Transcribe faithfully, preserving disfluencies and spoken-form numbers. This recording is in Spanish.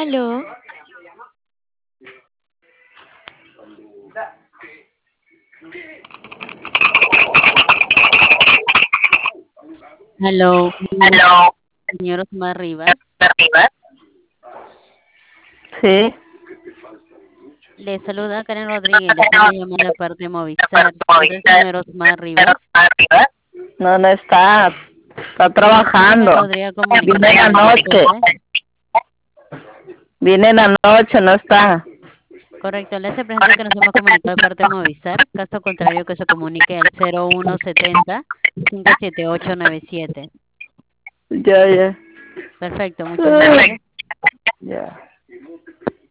Aló, Hello, Aló, señor Osmar Rivas. arriba. Sí, Le saluda Karen Rodríguez. Le estamos llamando de parte de Movistar. ¿Está el Movistar, señor Osmar Rivas? arriba. No, no está. Está ¿Usted se me trabajando. podría Vine comunicar en la con él, noche. disculpe? Vine en la noche, no está. Correcto, le hace presente que nos hemos comunicado de parte de Movistar. Caso contrario, que se comunique al cero uno setenta, cinco siete ocho nueve siete. Ya, ya. Perfecto, muchas gracias. Ya.